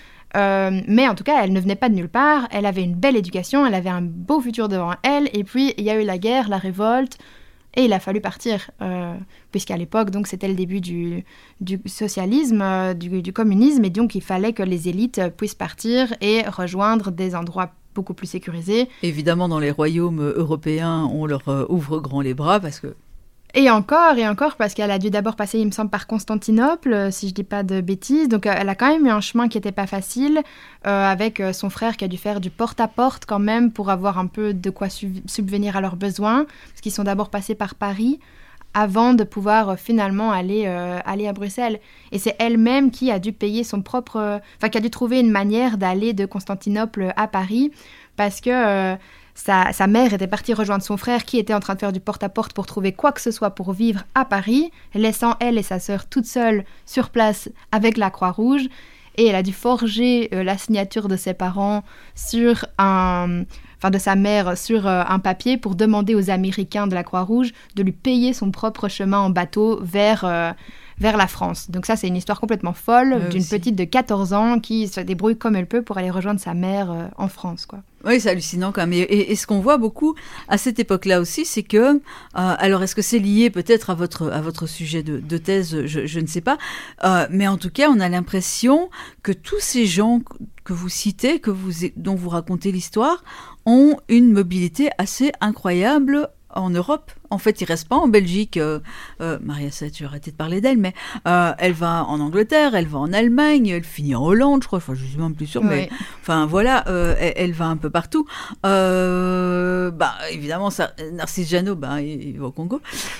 Euh, mais en tout cas, elle ne venait pas de nulle part. Elle avait une belle éducation, elle avait un beau futur devant elle. Et puis, il y a eu la guerre, la révolte. Et il a fallu partir, euh, puisqu'à l'époque, donc, c'était le début du, du socialisme, euh, du, du communisme, et donc il fallait que les élites puissent partir et rejoindre des endroits beaucoup plus sécurisés. Évidemment, dans les royaumes européens, on leur euh, ouvre grand les bras, parce que... Et encore, et encore, parce qu'elle a dû d'abord passer, il me semble, par Constantinople, si je dis pas de bêtises. Donc, elle a quand même eu un chemin qui n'était pas facile, euh, avec son frère qui a dû faire du porte-à-porte quand même pour avoir un peu de quoi sub- subvenir à leurs besoins, parce qu'ils sont d'abord passés par Paris avant de pouvoir euh, finalement aller, euh, aller à Bruxelles. Et c'est elle-même qui a dû payer son propre... Enfin, euh, qui a dû trouver une manière d'aller de Constantinople à Paris, parce que... Euh, Sa, sa mère était partie rejoindre son frère qui était en train de faire du porte-à-porte pour trouver quoi que ce soit pour vivre à Paris, laissant elle et sa sœur toutes seules sur place avec la Croix-Rouge. Et elle a dû forger euh, la signature de ses parents sur un... Enfin, de sa mère sur euh, un papier pour demander aux Américains de la Croix-Rouge de lui payer son propre chemin en bateau vers... Euh, vers la France. Donc ça, c'est une histoire complètement folle ouais, d'une aussi. petite de quatorze ans qui se débrouille comme elle peut pour aller rejoindre sa mère euh, en France, quoi. Oui, c'est hallucinant quand même. Et, et, et ce qu'on voit beaucoup à cette époque-là aussi, c'est que, euh, alors est-ce que c'est lié peut-être à votre, à votre sujet de, de thèse, je, je ne sais pas, euh, mais en tout cas, on a l'impression que tous ces gens que vous citez, que vous, dont vous racontez l'histoire, ont une mobilité assez incroyable en Europe. En fait, ils restent pas en Belgique. Euh, euh, Maria Seth, je vais arrêter de parler d'elle, mais euh, elle va en Angleterre, elle va en Allemagne, elle finit en Hollande, je crois. Enfin, je suis même plus sûre, Ouais. mais enfin voilà, euh, elle, elle va un peu partout. Euh, bah évidemment, ça, Narcisse Jeannot, bah il, il va au Congo.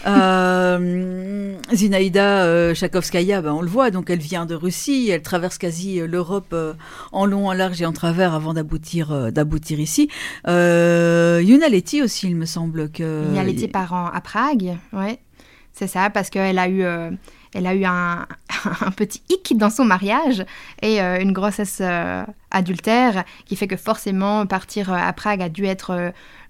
Euh, Zinaïda euh, Chakovskaya, bah on le voit, donc elle vient de Russie, elle traverse quasi euh, l'Europe euh, en long, en large et en travers avant d'aboutir, euh, d'aboutir ici. Euh, Yuna Leti aussi, il me semble que. Il y a Letty par an à Prague, ouais, c'est ça, parce qu'elle a eu, euh, elle a eu un, un petit hic dans son mariage et euh, une grossesse euh, adultère qui fait que forcément partir à Prague a dû être euh,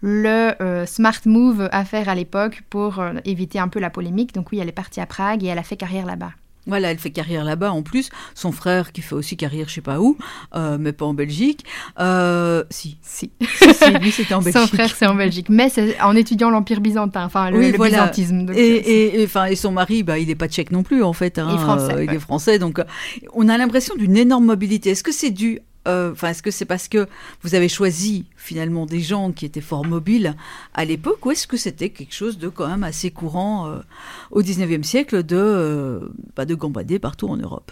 le euh, smart move à faire à l'époque pour euh, éviter un peu la polémique. Donc oui, elle est partie à Prague et elle a fait carrière là-bas. Voilà, elle fait carrière là-bas en plus. Son frère qui fait aussi carrière je sais pas où, euh, mais pas en Belgique. Euh, si. Si. si, si, lui c'était en Belgique. Son frère c'est en Belgique, mais c'est en étudiant l'Empire byzantin, enfin le, oui, le voilà. byzantisme. Donc, et, et, et, enfin, et son mari, bah, il n'est pas tchèque non plus en fait. Hein, il est français. euh, il ouais. est français, donc euh, on a l'impression d'une énorme mobilité. Est-ce que c'est dû Enfin, euh, est-ce que c'est parce que vous avez choisi finalement des gens qui étaient fort mobiles à l'époque, ou est-ce que c'était quelque chose de quand même assez courant euh, au dix-neuvième siècle de, euh, bah, de gambader partout en Europe?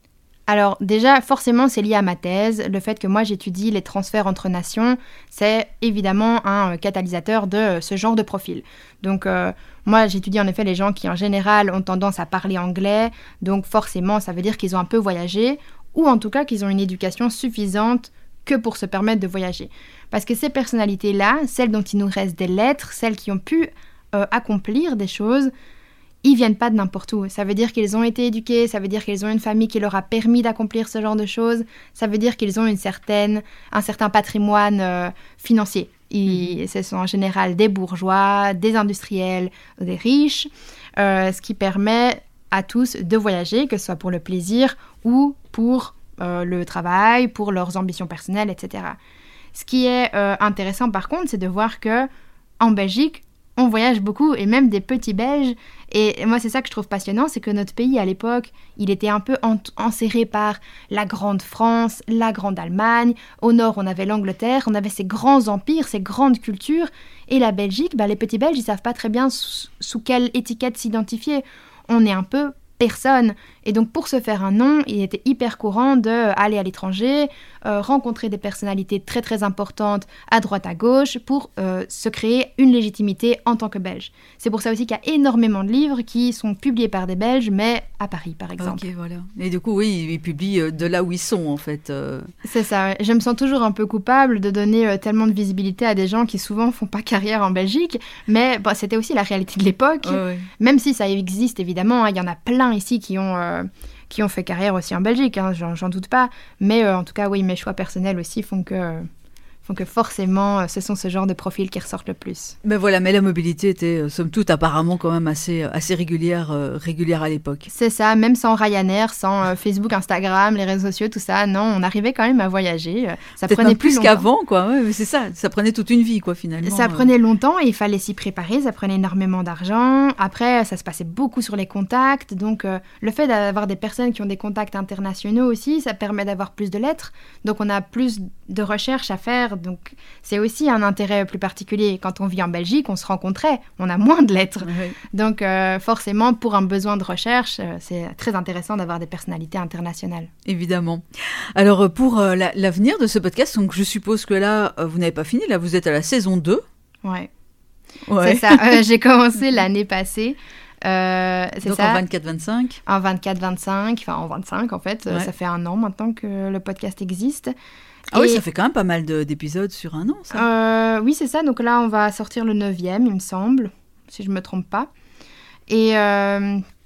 Alors déjà, forcément, c'est lié à ma thèse. Le fait que moi, j'étudie les transferts entre nations, c'est évidemment un euh, catalyseur de euh, ce genre de profil. Donc euh, moi, j'étudie en effet les gens qui, en général, ont tendance à parler anglais. Donc forcément, ça veut dire qu'ils ont un peu voyagé, ou en tout cas qu'ils ont une éducation suffisante que pour se permettre de voyager. Parce que ces personnalités-là, celles dont il nous reste des lettres, celles qui ont pu euh, accomplir des choses, ils viennent pas de n'importe où. Ça veut dire qu'ils ont été éduqués, ça veut dire qu'ils ont une famille qui leur a permis d'accomplir ce genre de choses, ça veut dire qu'ils ont une certaine, un certain patrimoine euh, financier. Ils, ce sont en général des bourgeois, des industriels, des riches, euh, ce qui permet à tous de voyager, que ce soit pour le plaisir ou pour euh, le travail, pour leurs ambitions personnelles, et cetera. Ce qui est euh, intéressant par contre, c'est de voir que en Belgique, on voyage beaucoup, et même des petits Belges. Et moi, c'est ça que je trouve passionnant, c'est que notre pays, à l'époque, il était un peu en- enserré par la grande France, la grande Allemagne. Au nord, on avait l'Angleterre, on avait ces grands empires, ces grandes cultures. Et la Belgique, bah, les petits Belges, ils savent pas très bien sous, sous quelle étiquette s'identifier. On est un peu personne. Et donc, pour se faire un nom, il était hyper courant d'aller à l'étranger, euh, rencontrer des personnalités très très importantes à droite à gauche pour euh, se créer une légitimité en tant que Belge. C'est pour ça aussi qu'il y a énormément de livres qui sont publiés par des Belges, mais à Paris par exemple. Ok, voilà. Et du coup, oui, ils publient de là où ils sont en fait. Euh... C'est ça, ouais. Je me sens toujours un peu coupable de donner euh, tellement de visibilité à des gens qui souvent font pas carrière en Belgique, mais bon, c'était aussi la réalité de l'époque, Ouais, ouais. même si ça existe évidemment, hein, il y en a plein ici qui ont... Euh, qui ont fait carrière aussi en Belgique, hein, j'en, j'en doute pas. Mais euh, en tout cas, oui, mes choix personnels aussi font que, euh, font que forcément, euh, ce sont ce genre de profils qui ressortent le plus. Mais voilà, mais la mobilité était, euh, somme toute, apparemment quand même assez, assez régulière, euh, régulière à l'époque. C'est ça, même sans Ryanair, sans euh, Facebook, Instagram, les réseaux sociaux, tout ça, non, on arrivait quand même à voyager. Euh, ça Peut-être prenait même plus longtemps. qu'avant, quoi. Ouais, mais c'est ça, ça prenait toute une vie, quoi, finalement. Ça prenait longtemps et il fallait s'y préparer, ça prenait énormément d'argent. Après, ça se passait beaucoup sur les contacts. Donc, euh, le fait d'avoir des personnes qui ont des contacts internationaux aussi, ça permet d'avoir plus de lettres. Donc, on a plus de recherches à faire. Donc, c'est aussi un intérêt plus particulier. Quand on vit en Belgique, on se rencontrait, on a moins de lettres. Ouais. Donc, euh, forcément, pour un besoin de recherche, euh, c'est très intéressant d'avoir des personnalités internationales. Évidemment. Alors, pour euh, la, l'avenir de ce podcast, donc je suppose que là, euh, vous n'avez pas fini, là, vous êtes à la saison deux. Ouais, Ouais. c'est ça. Euh, j'ai commencé l'année passée. Euh, c'est Donc ça. en vingt-quatre vingt-cinq. En vingt-quatre vingt-cinq, enfin en vingt-cinq en fait. Ouais. Ça fait un an maintenant que le podcast existe. Ah oui, Et- ça fait quand même pas mal de, d'épisodes sur un an, ça. Euh, oui, c'est ça. Donc là, on va sortir le neuvième, il me semble, si je me trompe pas. Et, euh,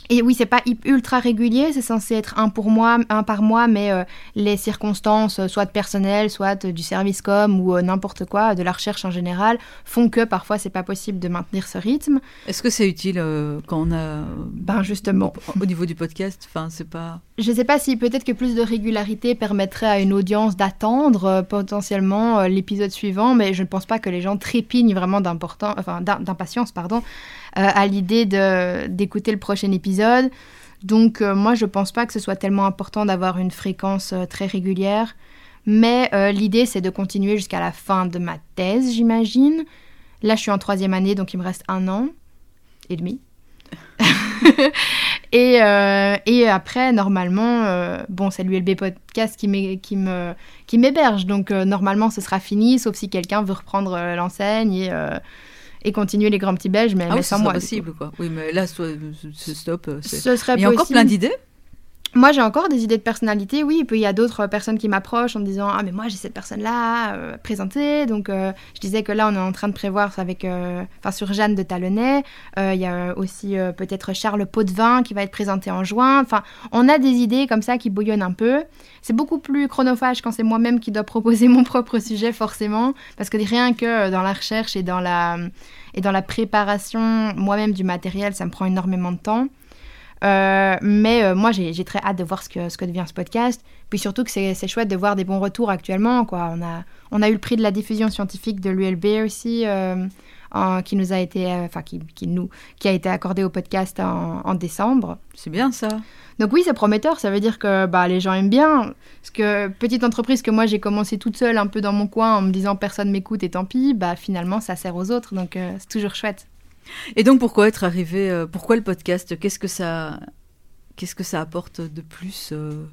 Et oui, c'est pas ultra régulier, c'est censé être un pour mois, un par mois, mais euh, les circonstances, euh, soit de personnel, soit de, du service com ou euh, n'importe quoi, de la recherche en général, font que parfois c'est pas possible de maintenir ce rythme. Est-ce que c'est utile euh, quand on a... Ben justement. Au, au niveau du podcast, enfin, c'est pas... Je sais pas si peut-être que plus de régularité permettrait à une audience d'attendre euh, potentiellement euh, l'épisode suivant, mais je ne pense pas que les gens trépignent vraiment d'important, enfin, d'impatience, pardon, euh, à l'idée de, d'écouter le prochain épisode. Donc euh, moi, je pense pas que ce soit tellement important d'avoir une fréquence euh, très régulière. Mais euh, l'idée, c'est de continuer jusqu'à la fin de ma thèse, j'imagine. Là, je suis en troisième année, donc il me reste un an et demi. et, euh, et après, normalement, euh, bon, c'est l'U L B Podcast qui, m'é- qui, me, qui m'héberge. Donc euh, normalement, ce sera fini, sauf si quelqu'un veut reprendre euh, l'enseigne et... Euh, et continuer les grands petits belges, mais, ah mais oui, sans ce moi. C'est possible, quoi. Oui, mais là, soit, ce stop. C'est... Ce serait mais il y a possible. encore plein d'idées. Moi, j'ai encore des idées de personnalité, oui. Et puis, il y a d'autres personnes qui m'approchent en me disant « Ah, mais moi, j'ai cette personne-là euh, présentée. » Donc, euh, je disais que là, on est en train de prévoir avec, euh, sur Jeanne de Talonnais. Euh, il y a aussi euh, peut-être Charles Potvin qui va être présenté en juin. Enfin, on a des idées comme ça qui bouillonnent un peu. C'est beaucoup plus chronophage quand c'est moi-même qui dois proposer mon propre sujet, forcément. Parce que rien que dans la recherche et dans la, et dans la préparation moi-même du matériel, ça me prend énormément de temps. Euh, mais euh, moi, j'ai, j'ai très hâte de voir ce que, ce que devient ce podcast. Puis surtout que c'est, c'est chouette de voir des bons retours actuellement, quoi. On a, on a eu le prix de la diffusion scientifique de l'U L B aussi, euh, en, qui nous a été, enfin, euh, qui, qui, nous, qui a été accordé au podcast en, en décembre. C'est bien, ça. Donc oui, c'est prometteur. Ça veut dire que bah, les gens aiment bien. Parce que petite entreprise que moi, j'ai commencé toute seule, un peu dans mon coin, en me disant « personne m'écoute et tant pis », bah, finalement, ça sert aux autres. Donc euh, c'est toujours chouette. Et donc, pourquoi être arrivé, euh, pourquoi le podcast ? Qu'est-ce que ça, qu'est-ce que ça apporte de plus euh,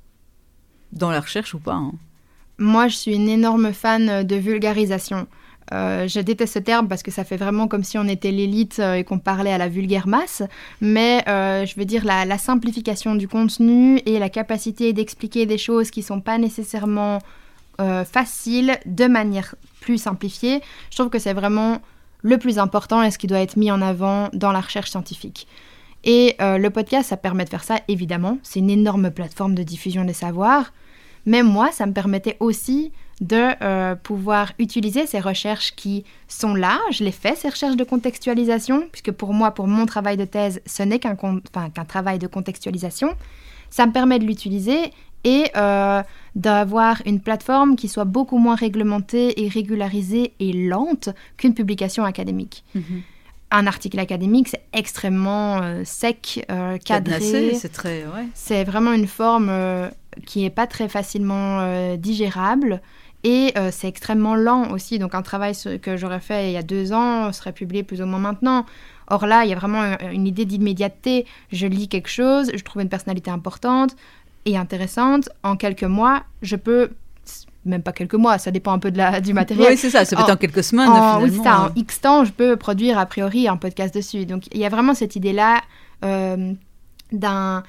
dans la recherche ou pas, hein ? Moi, je suis une énorme fan de vulgarisation. Euh, je déteste ce terme parce que ça fait vraiment comme si on était l'élite euh, et qu'on parlait à la vulgaire masse. Mais euh, je veux dire la, la simplification du contenu et la capacité d'expliquer des choses qui ne sont pas nécessairement euh, faciles de manière plus simplifiée. Je trouve que c'est vraiment... le plus important et ce qui doit être mis en avant dans la recherche scientifique. Et euh, le podcast, ça permet de faire ça, évidemment. C'est une énorme plateforme de diffusion des savoirs. Mais moi, ça me permettait aussi de euh, pouvoir utiliser ces recherches qui sont là. Je les fais, ces recherches de contextualisation, puisque pour moi, pour mon travail de thèse, ce n'est qu'un, con- enfin, qu'un travail de contextualisation. Ça me permet de l'utiliser et euh, d'avoir une plateforme qui soit beaucoup moins réglementée et régularisée et lente qu'une publication académique. Mmh. Un article académique, c'est extrêmement euh, sec, euh, cadré. Cadenassé, c'est très... Ouais. C'est vraiment une forme euh, qui n'est pas très facilement euh, digérable et euh, c'est extrêmement lent aussi. Donc un travail que j'aurais fait il y a deux ans serait publié plus ou moins maintenant. Or là, il y a vraiment une idée d'immédiateté. Je lis quelque chose, je trouve une personnalité importante et intéressante. En quelques mois, je peux... Même pas quelques mois, ça dépend un peu de la, du matériel. Oui, c'est ça, ça peut être en quelques semaines, en, finalement. Oui, c'est ça, en X temps, je peux produire a priori un podcast dessus. Donc, il y a vraiment cette idée-là euh, d'un,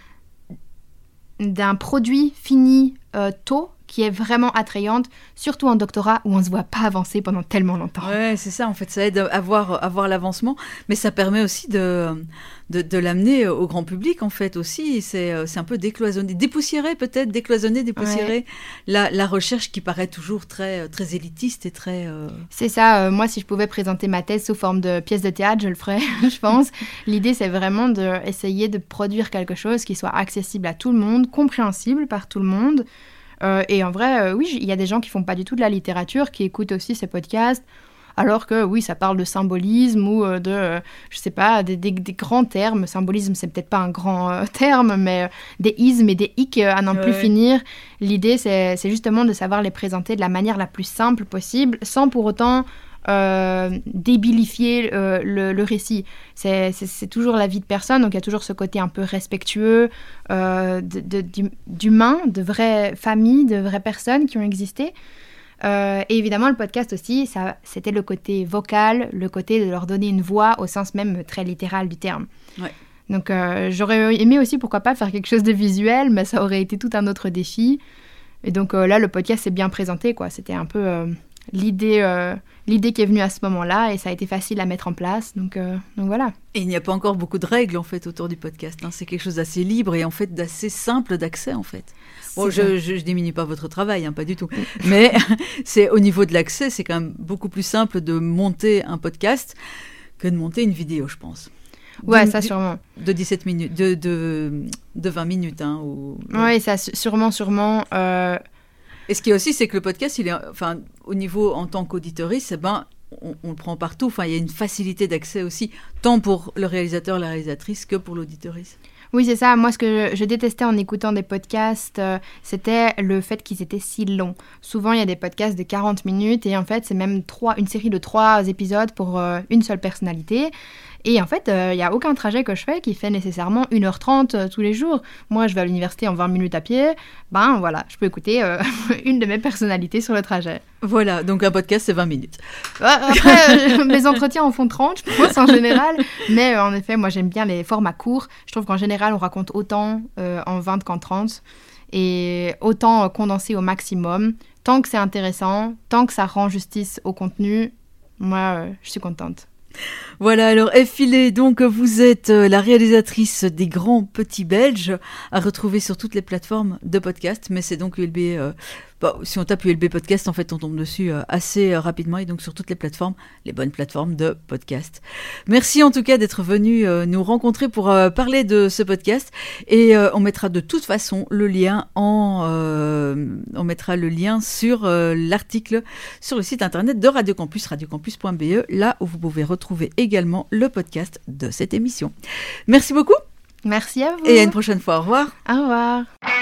d'un produit fini euh, tôt, qui est vraiment attrayante, surtout en doctorat où on ne se voit pas avancer pendant tellement longtemps. Oui, c'est ça, en fait, ça aide à voir, à voir l'avancement, mais ça permet aussi de, de, de l'amener au grand public, en fait, aussi. C'est, c'est un peu décloisonner, dépoussiérer peut-être, décloisonner, dépoussiérer ouais. la, la recherche qui paraît toujours très, très élitiste et très... Euh... C'est ça, euh, moi, si je pouvais présenter ma thèse sous forme de pièce de théâtre, je le ferais, je pense. L'idée, c'est vraiment d'essayer de produire quelque chose qui soit accessible à tout le monde, compréhensible par tout le monde. Euh, et en vrai, euh, oui, il y a des gens qui font pas du tout de la littérature, qui écoutent aussi ces podcasts, alors que oui, ça parle de symbolisme ou euh, de, euh, je sais pas, des, des, des grands termes. Symbolisme, c'est peut-être pas un grand euh, terme, mais euh, des ismes et des hic euh, à n'en ouais. plus finir. L'idée, c'est, c'est justement de savoir les présenter de la manière la plus simple possible, sans pour autant... Euh, débilifier euh, le, le récit. C'est, c'est, c'est toujours la vie de personne, donc il y a toujours ce côté un peu respectueux euh, de, de, d'humain, de vraies familles, de vraies personnes qui ont existé. Euh, et évidemment, le podcast aussi, ça, c'était le côté vocal, le côté de leur donner une voix au sens même très littéral du terme. Ouais. Donc euh, j'aurais aimé aussi, pourquoi pas, faire quelque chose de visuel, mais ça aurait été tout un autre défi. Et donc euh, là, le podcast s'est bien présenté, quoi. C'était un peu... Euh, l'idée, euh, l'idée qui est venue à ce moment-là et ça a été facile à mettre en place. Donc, euh, donc voilà. Et il n'y a pas encore beaucoup de règles en fait autour du podcast. Hein. C'est quelque chose d'assez libre et en fait d'assez simple d'accès en fait. Bon, je, je, je diminue pas votre travail, hein, pas du tout. Mais c'est au niveau de l'accès, c'est quand même beaucoup plus simple de monter un podcast que de monter une vidéo, je pense. Ouais, de, ça sûrement. De dix-sept minutes, de, de, de vingt minutes. Hein, ou... Oui, ça sûrement, sûrement. Euh... Et ce qui est aussi, c'est que le podcast, il est, enfin, au niveau en tant qu'auditoriste, eh ben, on, on le prend partout. Enfin, il y a une facilité d'accès aussi, tant pour le réalisateur, la réalisatrice, que pour l'auditoriste. Oui, c'est ça. Moi, ce que je, je détestais en écoutant des podcasts, euh, c'était le fait qu'ils étaient si longs. Souvent, il y a des podcasts de quarante minutes et en fait, c'est même trois, une série de trois épisodes pour euh, une seule personnalité. Et en fait, il euh, n'y a aucun trajet que je fais qui fait nécessairement une heure trente euh, tous les jours. Moi, je vais à l'université en vingt minutes à pied. Ben voilà, je peux écouter euh, une de mes personnalités sur le trajet. Voilà, donc un podcast, c'est vingt minutes. Après, euh, mes entretiens en font trente, je pense, en général. Mais euh, en effet, moi, j'aime bien les formats courts. Je trouve qu'en général, on raconte autant euh, en vingt qu'en trente. Et autant euh, condensé au maximum. Tant que c'est intéressant, tant que ça rend justice au contenu, moi, euh, je suis contente. Voilà, alors Effilé, donc vous êtes la réalisatrice des Grands Petits Belges, à retrouver sur toutes les plateformes de podcast, mais c'est donc U L B, euh, bah, si on tape U L B Podcast, en fait on tombe dessus euh, assez euh, rapidement, et donc sur toutes les plateformes, les bonnes plateformes de podcast. Merci en tout cas d'être venu euh, nous rencontrer pour euh, parler de ce podcast, et euh, on mettra de toute façon le lien en, euh, on mettra le lien sur euh, l'article sur le site internet de Radio Campus, radiocampus point b e, là où vous pouvez retrouver également le podcast de cette émission. Merci beaucoup. Merci à vous. Et à une prochaine fois. Au revoir. Au revoir.